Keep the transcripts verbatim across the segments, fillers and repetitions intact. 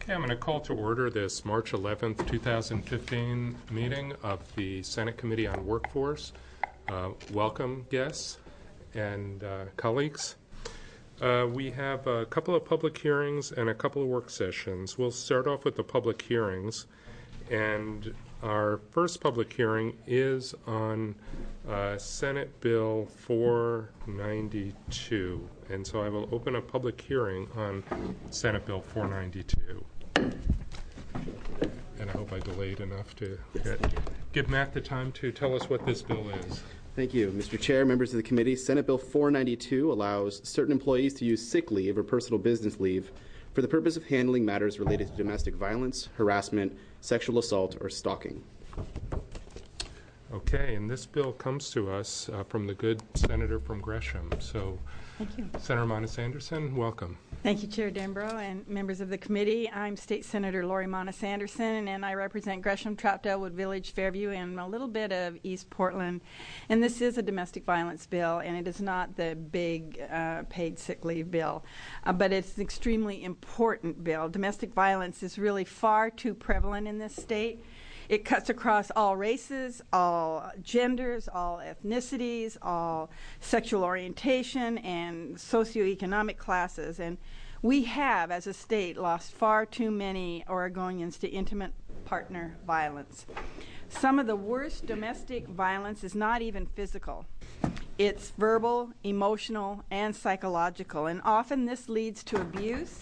Okay, I'm going to call to order this March eleventh, two thousand fifteen meeting of the Senate Committee on Workforce. Uh, welcome, guests and uh, colleagues. Uh, we have a couple of public hearings and a couple of work sessions. We'll start off with the public hearings, and our first public hearing is on uh, Senate Bill four ninety-two, and so I will open a public hearing on Senate Bill four ninety-two. And I hope I delayed enough to get, give Matt the time to tell us what this bill is. Thank you, Mister Chair, members of the committee. Senate Bill four ninety-two allows certain employees to use sick leave or personal business leave for the purpose of handling matters related to domestic violence, harassment, sexual assault, or stalking. Okay, and this bill comes to us uh, from the good senator from Gresham. So, thank you. Senator Monis-Anderson, welcome. Thank you, Chair Dambro and members of the committee. I'm State Senator Lori Monis-Anderson, and I represent Gresham, Trout, Elwood Village, Fairview, and a little bit of East Portland. And this is a domestic violence bill, and it is not the big uh, paid sick leave bill, uh, but it's an extremely important bill. Domestic violence is really far too prevalent in this state. It cuts across all races, all genders, all ethnicities, all sexual orientation, and socioeconomic classes. And we have, as a state, lost far too many Oregonians to intimate partner violence. Some of the worst domestic violence is not even physical. It's verbal, emotional, and psychological. And often this leads to abuse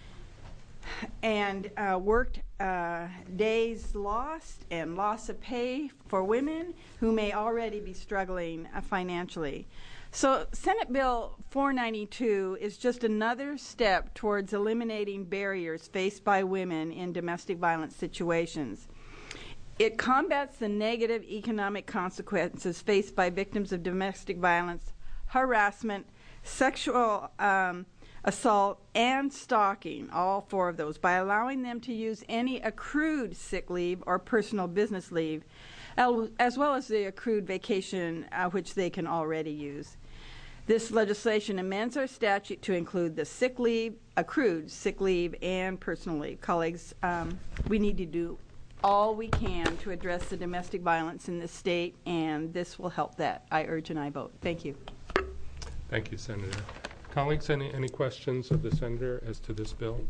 and uh, worked uh, days lost and loss of pay for women who may already be struggling uh, financially. So Senate Bill four ninety-two is just another step towards eliminating barriers faced by women in domestic violence situations. It combats the negative economic consequences faced by victims of domestic violence, harassment, sexual um, assault, and stalking, all four of those, by allowing them to use any accrued sick leave or personal business leave, as well as the accrued vacation, uh, which they can already use. This legislation amends our statute to include the sick leave, accrued sick leave, and personal leave. Colleagues, um, we need to do all we can to address the domestic violence in this state, and this will help that. I urge and I vote. Thank you. Thank you, Senator. Colleagues, any, any questions of the senator as to this bill?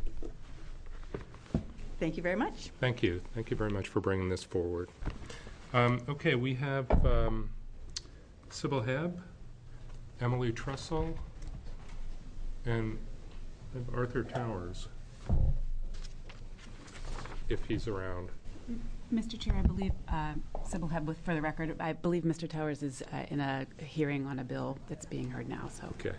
Thank you very much. Thank you. Thank you very much for bringing this forward. Um, okay, we have um, Sybil Hebb, Emily Trussell, and Arthur Towers, if he's around. Mister Chair, I believe uh, Sybil Hebb, with for the record, I believe Mister Towers is uh, in a hearing on a bill that's being heard now. So. Okay.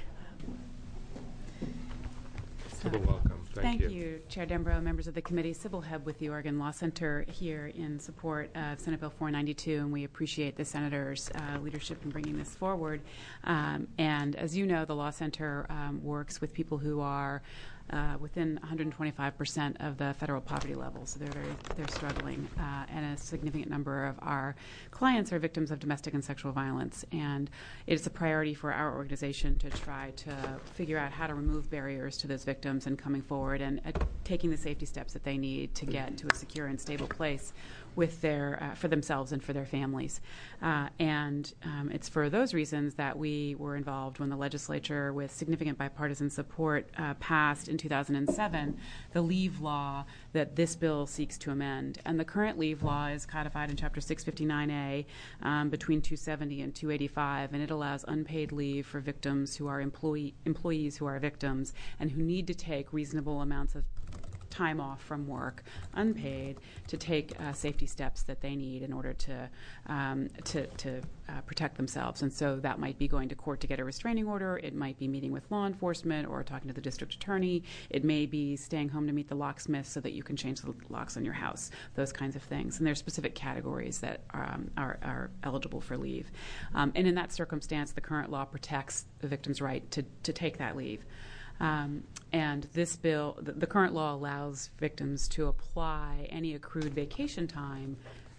So, Sybil, welcome. Thank, thank you. you, Chair Dembro, members of the committee. Sybil Hebb with the Oregon Law Center here in support of Senate Bill four ninety-two, and we appreciate the senator's uh, leadership in bringing this forward. Um, and as you know, the Law Center um, works with people who are Uh, within one hundred twenty-five percent of the federal poverty level, so they're very they're struggling, uh, and a significant number of our clients are victims of domestic and sexual violence. And it's a priority for our organization to try to figure out how to remove barriers to those victims and coming forward and uh, taking the safety steps that they need to get to a secure and stable place with their uh, for themselves and for their families. Uh, and um, it's for those reasons that we were involved when the legislature, with significant bipartisan support, uh, passed in two thousand seven the leave law that this bill seeks to amend. And the current leave law is codified in Chapter six fifty-nine A um, between two seventy and two eighty-five, and it allows unpaid leave for victims who are employee employees who are victims and who need to take reasonable amounts of time off from work, unpaid, to take uh, safety steps that they need in order to um, to, to uh, protect themselves. And so that might be going to court to get a restraining order. It might be meeting with law enforcement or talking to the district attorney. It may be staying home to meet the locksmith so that you can change the locks on your house, those kinds of things. And there are specific categories that um, are, are eligible for leave. Um, and in that circumstance, the current law protects the victim's right to, to take that leave. Um, and this bill, the, the current law allows victims to apply any accrued vacation time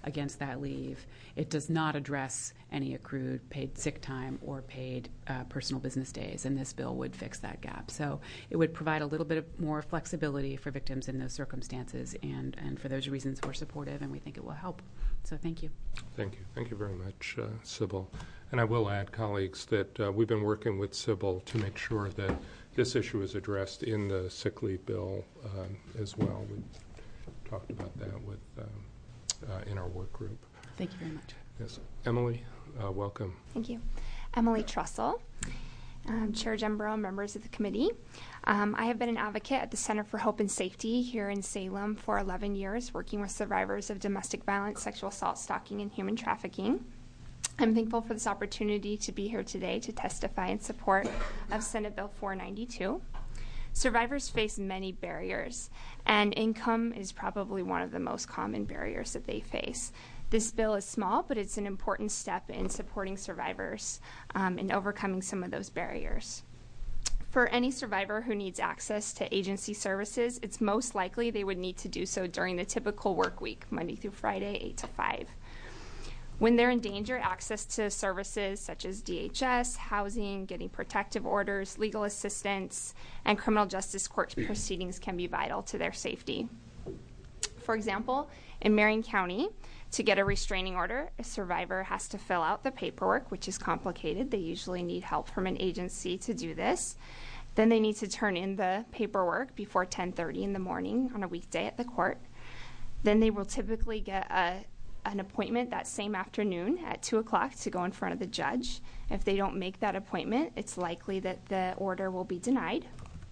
against that leave. It does not address any accrued paid sick time or paid uh, personal business days, and this bill would fix that gap. So it would provide a little bit of more flexibility for victims in those circumstances, and, and for those reasons we're supportive, and we think it will help. So thank you. Thank you. Thank you very much, uh, Sybil. And I will add, colleagues, that uh, we've been working with Sybil to make sure that this issue is addressed in the sick leave bill um, as well. We talked about that with um, uh, in our work group. Thank you very much. Yes, Emily, uh, welcome. Thank you. Emily Trussell, um, Chair Jembro, members of the committee. Um, I have been an advocate at the Center for Hope and Safety here in Salem for eleven years, working with survivors of domestic violence, sexual assault, stalking, and human trafficking. I'm thankful for this opportunity to be here today to testify in support of Senate Bill four ninety-two. Survivors face many barriers, and income is probably one of the most common barriers that they face. This bill is small, but it's an important step in supporting survivors um, and overcoming some of those barriers. For any survivor who needs access to agency services, it's most likely they would need to do so during the typical work week, Monday through Friday, eight to five. When they're in danger, access to services such as D H S, housing, getting protective orders, legal assistance, and criminal justice court proceedings can be vital to their safety. For example, in Marion County, to get a restraining order, a survivor has to fill out the paperwork, which is complicated. They usually need help from an agency to do this. Then they need to turn in the paperwork before ten thirty in the morning on a weekday at the court. Then they will typically get a an appointment that same afternoon at two o'clock to go in front of the judge. If they don't make that appointment, it's likely that the order will be denied.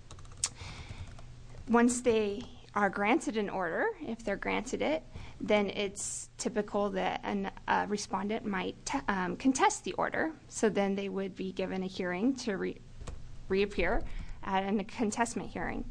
Once they are granted an order, if they're granted it, then it's typical that a uh, respondent might t- um, contest the order. So then they would be given a hearing to re- reappear at a contestment hearing.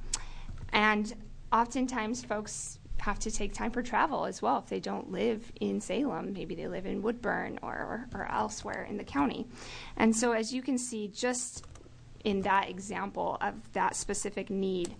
And oftentimes folks have to take time for travel as well if they don't live in Salem. Maybe they live in Woodburn or, or, or elsewhere in the county. And so as you can see, just in that example of that specific need,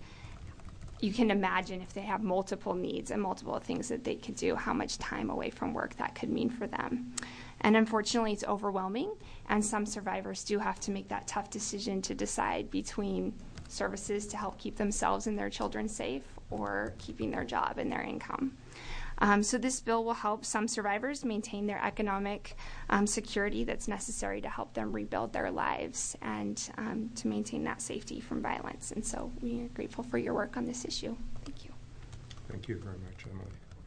you can imagine if they have multiple needs and multiple things that they could do, how much time away from work that could mean for them. And unfortunately, it's overwhelming, and some survivors do have to make that tough decision to decide between services to help keep themselves and their children safe or keeping their job and their income. Um, so this bill will help some survivors maintain their economic um, security that's necessary to help them rebuild their lives and um, to maintain that safety from violence. And so we are grateful for your work on this issue. Thank you. Thank you very much, Emily.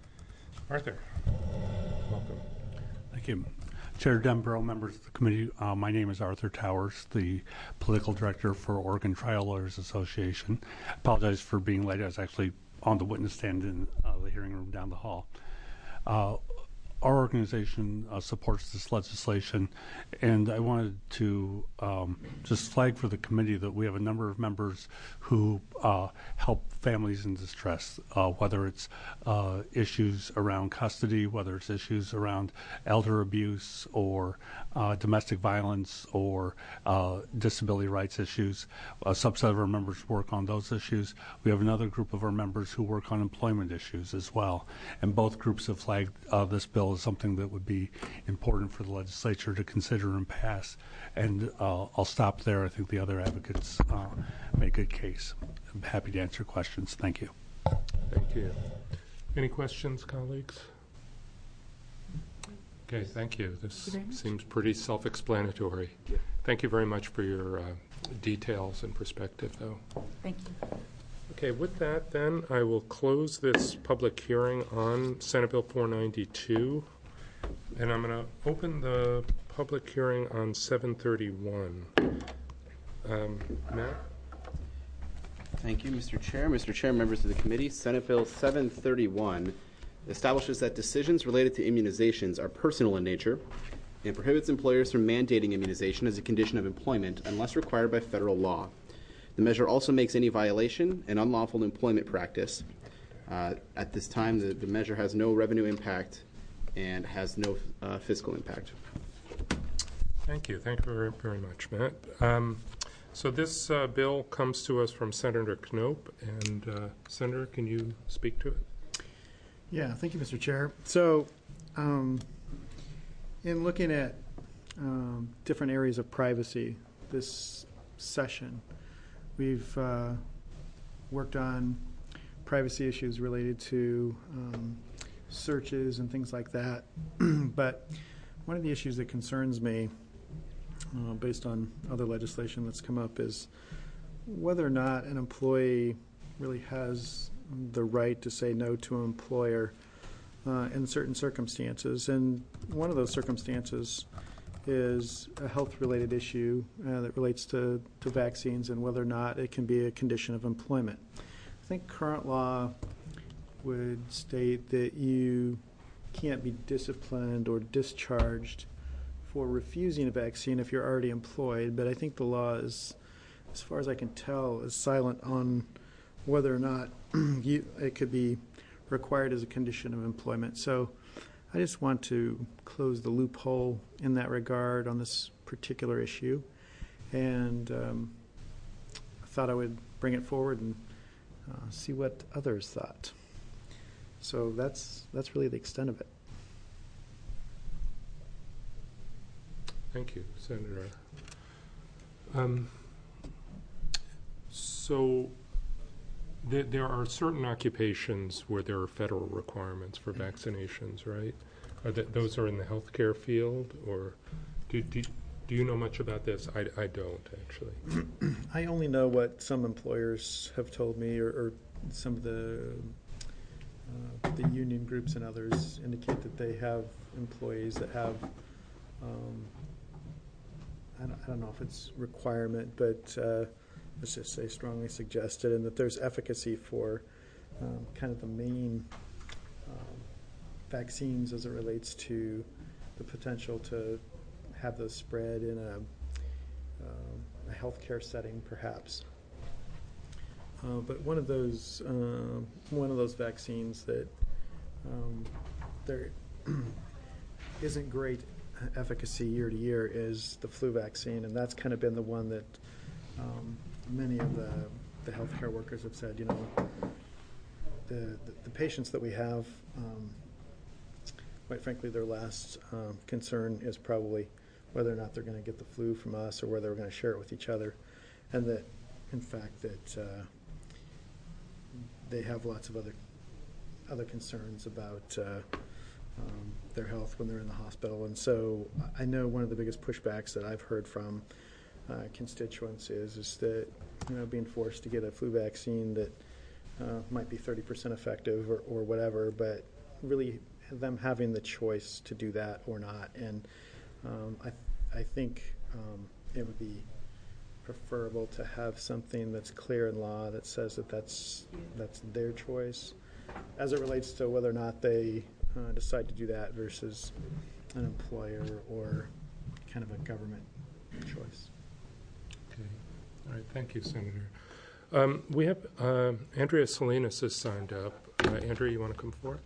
Arthur, welcome. Thank you. Chair Denborough, members of the committee, uh, my name is Arthur Towers, the political director for Oregon Trial Lawyers Association. I apologize for being late. I was actually on the witness stand in uh, the hearing room down the hall. Uh, our organization uh, supports this legislation, and I wanted to um, just flag for the committee that we have a number of members who uh, help families in distress, uh, whether it's uh, issues around custody, whether it's issues around elder abuse or uh, domestic violence or uh, disability rights issues. A subset of our members work on those issues. We have another group of our members who work on employment issues as well, and both groups have flagged uh, this bill as something that would be important for the legislature to consider and pass. And uh, I'll stop there. I think the other advocates uh, make a good case. I'm happy to answer questions. Thank you. Thank you. Any questions, colleagues? Okay, thank you. This you seems pretty self-explanatory. Yeah. Thank you very much for your uh, details and perspective, though. Thank you. Okay, with that, then, I will close this public hearing on Senate Bill four ninety-two, and I'm going to open the public hearing on seven thirty-one. Um, Matt? Thank you, Mister Chair. Mister Chair, members of the committee, Senate Bill seven thirty-one establishes that decisions related to immunizations are personal in nature and prohibits employers from mandating immunization as a condition of employment unless required by federal law. The measure also makes any violation an unlawful employment practice. Uh, at this time, the, the measure has no revenue impact and has no uh, fiscal impact. Thank you. Thank you very, very much, Matt. Um, so this uh, bill comes to us from Senator Knope, and uh, Senator, can you speak to it? Yeah, thank you, Mister Chair. So Um, in looking at um, different areas of privacy this session, we've uh, worked on privacy issues related to um, searches and things like that. But one of the issues that concerns me, uh, based on other legislation that's come up, is whether or not an employee really has the right to say no to an employer uh, in certain circumstances. And one of those circumstances is a health-related issue uh, that relates to, to vaccines and whether or not it can be a condition of employment. I think current law would state that you can't be disciplined or discharged for refusing a vaccine if you're already employed, but I think the law is, as far as I can tell, is silent on whether or not you, it could be required as a condition of employment. So I just want to close the loophole in that regard on this particular issue, and um, I thought I would bring it forward and uh, see what others thought. So that's that's really the extent of it. Thank you, Senator. Um, so th- there are certain occupations where there are federal requirements for vaccinations, right? Are th- those are in the healthcare field, or do, do, do you know much about this? I, I don't, actually. I only know what some employers have told me, or, or some of the uh, the union groups and others indicate that they have employees that have, um, I, don't, I don't know if it's requirement, but uh, let's just say strongly suggested, and that there's efficacy for um, kind of the main um, vaccines as it relates to the potential to have those spread in a, um, a healthcare setting, perhaps. Uh, but one of those uh, one of those vaccines that um, there isn't great efficacy year to year is the flu vaccine, and that's kind of been the one that um, many of the the healthcare workers have said, you know, the the, the patients that we have, um, quite frankly, their last um, concern is probably whether or not they're going to get the flu from us or whether we're going to share it with each other, and that, in fact, that uh, they have lots of other other concerns about uh, um, their health when they're in the hospital. And so I know one of the biggest pushbacks that I've heard from uh, constituents is, is that, you know, being forced to get a flu vaccine that uh, might be thirty percent effective or, or whatever, but really them having the choice to do that or not. And um, I, I think um, it would be preferable to have something that's clear in law that says that that's that's their choice as it relates to whether or not they uh, decide to do that versus an employer or kind of a government choice. Okay. All right. Thank you, Senator. Um, we have uh, Andrea Salinas has signed up. Uh, Andrea, you want to come forward?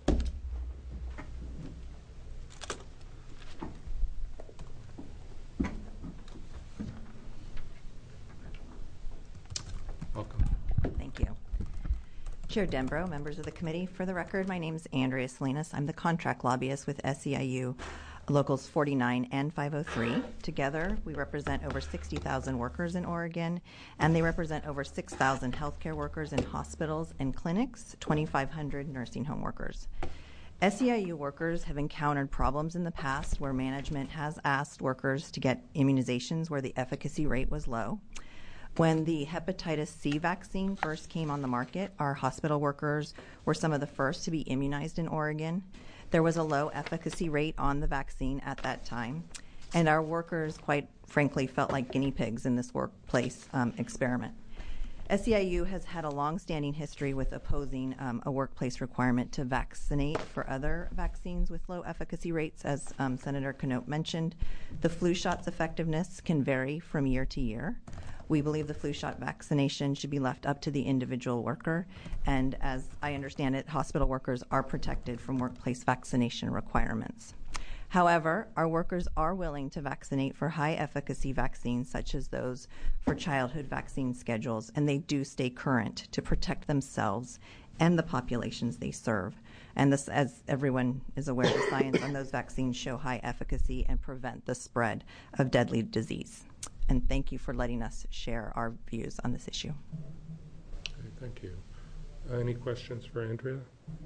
Welcome. Thank you. Chair Denbrough, members of the committee, for the record, my name is Andrea Salinas. I'm the contract lobbyist with S E I U Locals forty-nine and five oh three. Together, we represent over sixty thousand workers in Oregon, and they represent over six thousand healthcare workers in hospitals and clinics, twenty-five hundred nursing home workers. S E I U workers have encountered problems in the past where management has asked workers to get immunizations where the efficacy rate was low. When the hepatitis C vaccine first came on the market, our hospital workers were some of the first to be immunized in Oregon. There was a low efficacy rate on the vaccine at that time, and our workers, quite frankly, felt like guinea pigs in this workplace um, experiment. S E I U has had a long-standing history with opposing um, a workplace requirement to vaccinate for other vaccines with low efficacy rates. As um, Senator Knoop mentioned, the flu shot's effectiveness can vary from year to year. We believe the flu shot vaccination should be left up to the individual worker, and as I understand it, hospital workers are protected from workplace vaccination requirements. However, our workers are willing to vaccinate for high-efficacy vaccines such as those for childhood vaccine schedules, and they do stay current to protect themselves and the populations they serve. And this, as everyone is aware, the science on those vaccines show high efficacy and prevent the spread of deadly disease. And thank you for letting us share our views on this issue. Okay, thank you. Uh, any questions for Andrea?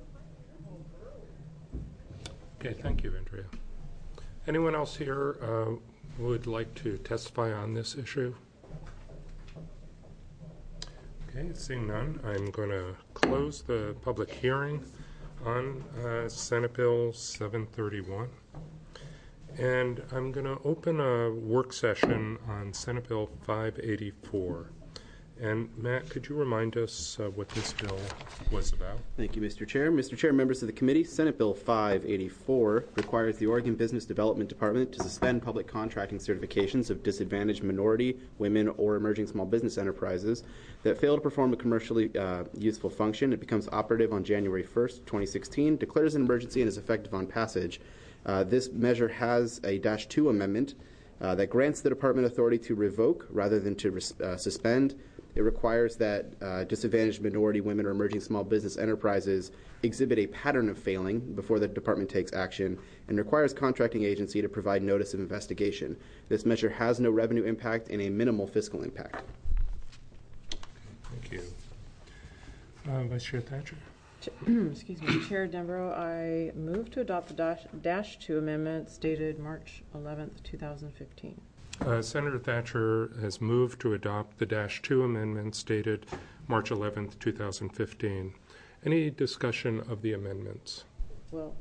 Okay, thank you, Andrea. Anyone else here uh, would like to testify on this issue? Okay, seeing none, I'm going to close the public hearing on uh, Senate Bill seven thirty-one. And I'm going to open a work session on Senate Bill five eighty-four. And Matt, could you remind us uh, what this bill was about? Thank you, Mister Chair. Mister Chair, members of the committee, Senate Bill five eighty-four requires the Oregon Business Development Department to suspend public contracting certifications of disadvantaged minority, women, or emerging small business enterprises that fail to perform a commercially uh, useful function. It becomes operative on January first, twenty sixteen, declares an emergency, and is effective on passage. Uh, this measure has a dash two amendment uh, that grants the department authority to revoke rather than to res- uh, suspend. It requires that uh, disadvantaged minority, women, or emerging small business enterprises exhibit a pattern of failing before the department takes action, and requires contracting agency to provide notice of investigation. This measure has no revenue impact and a minimal fiscal impact. Thank you. Uh, Vice Chair Thatcher. Excuse me, Chair Denbrough, I move to adopt the dash, dash two amendment dated March eleventh, two thousand fifteen. Uh, Senator Thatcher has moved to adopt the dash two amendments dated March eleventh, two thousand fifteen. Any discussion of the amendments? Well,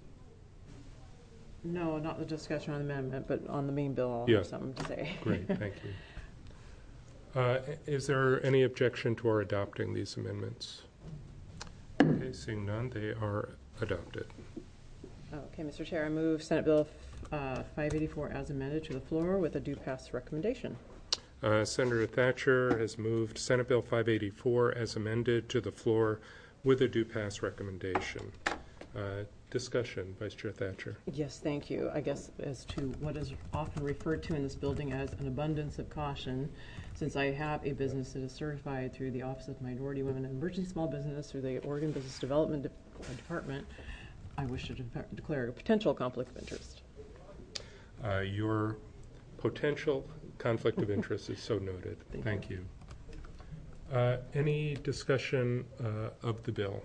no, not the discussion on the amendment, but on the main bill, I'll Yeah. have something to say. Great, thank you. Uh, is there any objection to our adopting these amendments? Okay, seeing none, they are adopted. Okay, Mister Chair, I move Senate Bill uh, five eighty-four as amended to the floor with a due pass recommendation. Uh, Senator Thatcher has moved Senate Bill five eighty-four as amended to the floor with a due pass recommendation. Uh, discussion, Vice Chair Thatcher. Yes, thank you. I guess as to what is often referred to in this building as an abundance of caution, since I have a business that is certified through the Office of Minority Women and Emerging Small Business through the Oregon Business Development De- Department, I wish to de- declare a potential conflict of interest. Uh, your potential conflict of interest is so noted. Thank, Thank you. you. Uh, any discussion uh, of the bill?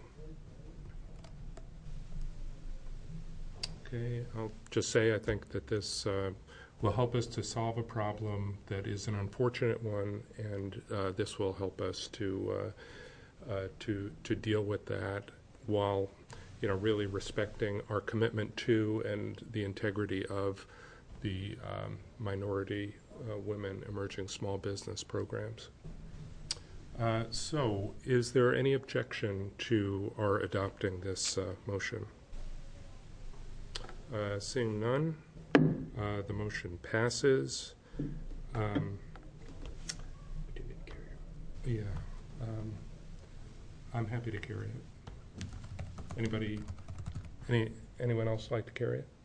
Okay, I'll just say I think that this uh, will help us to solve a problem that is an unfortunate one, and uh, this will help us to uh, uh, to to deal with that while, you know, really respecting our commitment to and the integrity of the um, minority, uh, women, emerging small business programs. Uh, so, is there any objection to our adopting this uh, motion? Uh, seeing none, uh, the motion passes. Um, yeah, um, I'm happy to carry it. Anybody, any, anyone else like to carry it?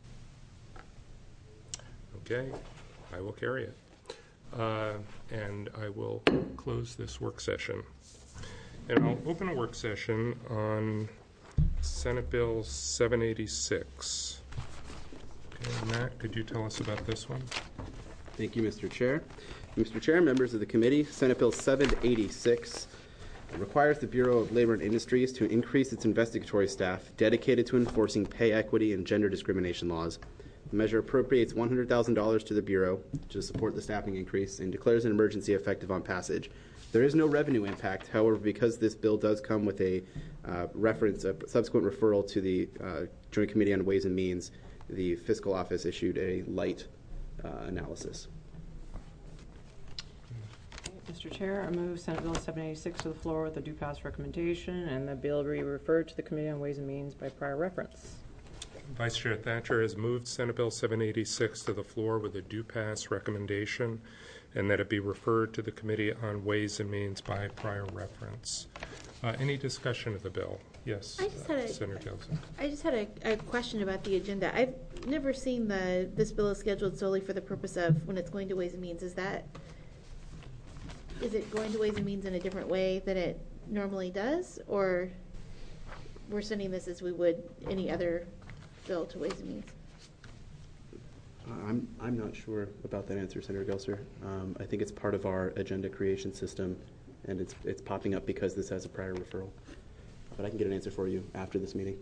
Okay, I will carry it. Uh, and I will close this work session. And I'll open a work session on Senate Bill seven eighty-six. Okay, Matt, could you tell us about this one? Thank you, Mister Chair. Mister Chair, members of the committee, Senate Bill seven eighty-six requires the Bureau of Labor and Industries to increase its investigatory staff dedicated to enforcing pay equity and gender discrimination laws. The measure appropriates one hundred thousand dollars to the Bureau to support the staffing increase and declares an emergency effective on passage. There is no revenue impact. However, because this bill does come with a uh, reference, a subsequent referral to the uh, Joint Committee on Ways and Means, the Fiscal Office issued a light uh, analysis. Mister Chair, I move Senate Bill seven eighty-six to the floor with a due pass recommendation, and the bill be referred to the Committee on Ways and Means by prior reference. Vice Chair Thatcher has moved Senate Bill seven eighty-six to the floor with a due pass recommendation, and that it be referred to the Committee on Ways and Means by prior reference. Uh, any discussion of the bill? Yes, I just had uh, a, Senator Gilson. I just had a, a question about the agenda. I've never seen the this bill is scheduled solely for the purpose of when it's going to Ways and Means. Is that is it going to Ways and Means in a different way than it normally does, or we're sending this as we would any other bill to Ways and Means? I'm, I'm not sure about that answer, Senator Gelser. Um, I think it's part of our agenda creation system, and it's, it's popping up because this has a prior referral. But I can get an answer for you after this meeting.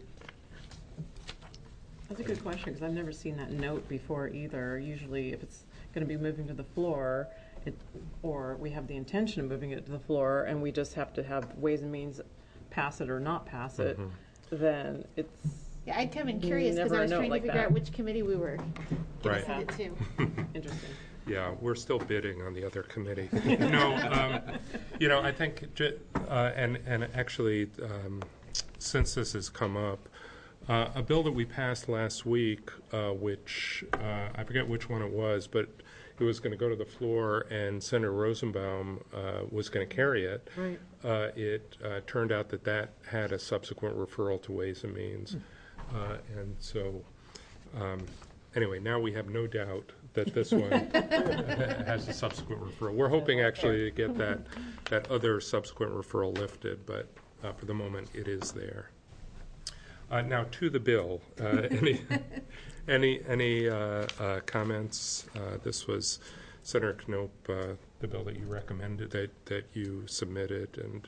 That's a good question, because I've never seen that note before either. Usually, if it's going to be moving to the floor, it, or we have the intention of moving it to the floor, and we just have to have Ways and Means pass it or not pass it, Mhm. then it's Yeah, I'd come in curious because Never I was a note trying like to figure that. out which committee we were going Right. to send it to. interesting. Yeah, we're still bidding on the other committee. No, um, you know, I think, ju- uh, and, and actually, um, since this has come up, uh, a bill that we passed last week, uh, which, uh, I forget which one it was, but it was going to go to the floor, and Senator Rosenbaum uh, was going to carry it. Right. Uh, it uh, turned out that that had a subsequent referral to Ways and Means. Uh, and so, um, anyway, now we have no doubt that this one has a subsequent referral. We're hoping actually to get that, that other subsequent referral lifted, but uh, for the moment it is there. Uh, now to the bill. Uh, any any any uh, uh, comments? Uh, this was Senator Knope, uh, the bill that you recommended, that, that you submitted, and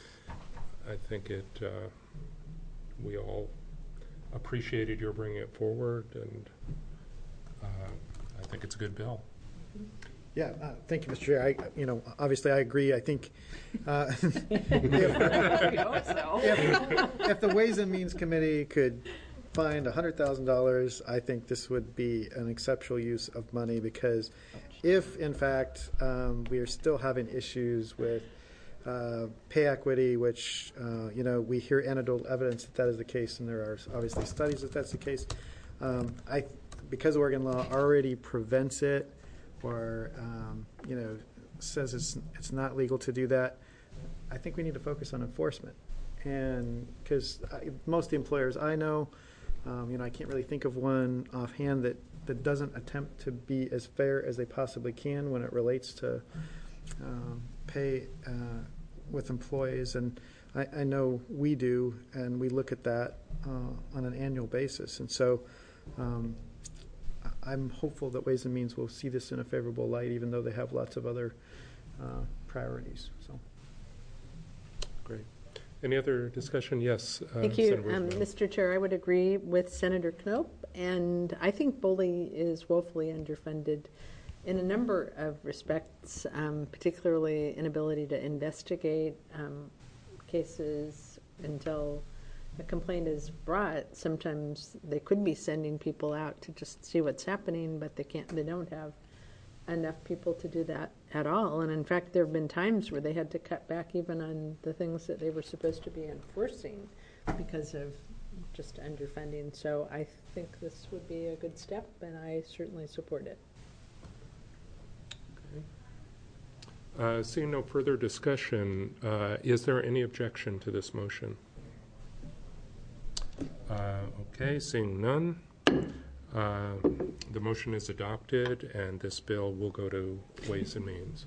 I think it. Uh, we all appreciated your bringing it forward, and uh, I think it's a good bill. Yeah, uh, thank you, Mister Chair. I, you know, obviously I agree. I think uh, if, We hope so. if, if the Ways and Means Committee could find one hundred thousand dollars, I think this would be an exceptional use of money, because if, in fact, um, we are still having issues with uh, pay equity, which, uh, you know, we hear anecdotal evidence that that is the case, and there are obviously studies that that's the case. Um, I, because Oregon law already prevents it, or, um, you know, says it's, it's not legal to do that, I think we need to focus on enforcement. And because most of the employers I know, um, you know, I can't really think of one offhand that, that doesn't attempt to be as fair as they possibly can when it relates to um, pay uh, with employees. And I, I know we do, and we look at that uh, on an annual basis. And so um, I'm hopeful that Ways and Means will see this in a favorable light, even though they have lots of other uh, priorities. So, Great. Any other discussion? Yes. Uh, Thank you, Senator um, Rosenbaum. Mister Chair. I would agree with Senator Knope, and I think Boley is woefully underfunded in a number of respects, um, particularly inability to investigate um, cases until a complaint is brought. Sometimes they could be sending people out to just see what's happening, but they can't. They don't have enough people to do that at all. And in fact, there have been times where they had to cut back even on the things that they were supposed to be enforcing because of just underfunding. So I think this would be a good step, and I certainly support it. Uh, seeing no further discussion, uh, is there any objection to this motion? Uh, okay, seeing none, uh, the motion is adopted, and this bill will go to Ways and Means.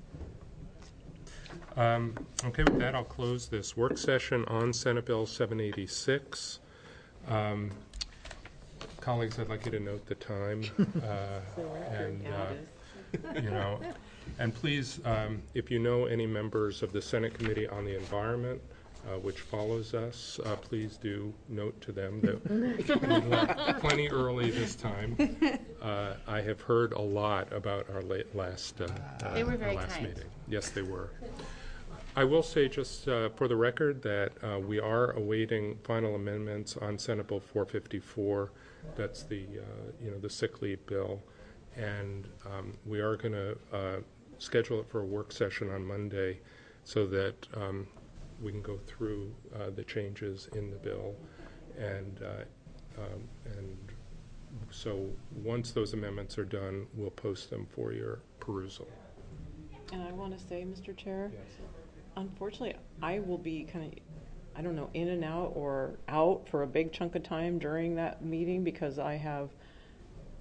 Um, okay, with that, I'll close this work session on Senate Bill seven eighty-six. Um, colleagues, I'd like you to note the time, uh, and uh, you know, and please, um, if you know any members of the Senate Committee on the Environment, Uh, which follows us, uh, please do note to them that we left plenty early this time. Uh, I have heard a lot about our late last, uh, uh, They were very our last kind. meeting. Yes, they were. I will say, just uh, for the record, that uh, we are awaiting final amendments on Senate Bill four fifty-four. That's the uh, you know the sick leave bill, and um, we are going to uh, schedule it for a work session on Monday, so that um, we can go through uh, the changes in the bill, and uh, um, and so once those amendments are done, we'll post them for your perusal. And I want to say, Mister Chair, Yes. unfortunately, I will be kind of, I don't know, in and out or out for a big chunk of time during that meeting, because I have,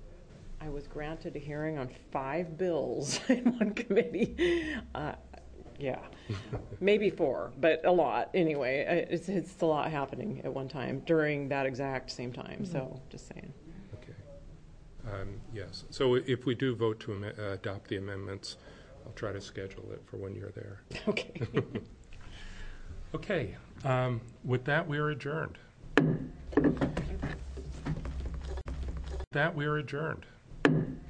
I was granted a hearing on five bills in one committee. Uh, yeah, maybe four, but a lot anyway. Uh, It's, it's a lot happening at one time during that exact same time. So just saying. Okay. Um, Yes. So if we do vote to am- uh, adopt the amendments, I'll try to schedule it for when you're there. Okay. Okay. Um, With that, we are adjourned. With that, we are adjourned.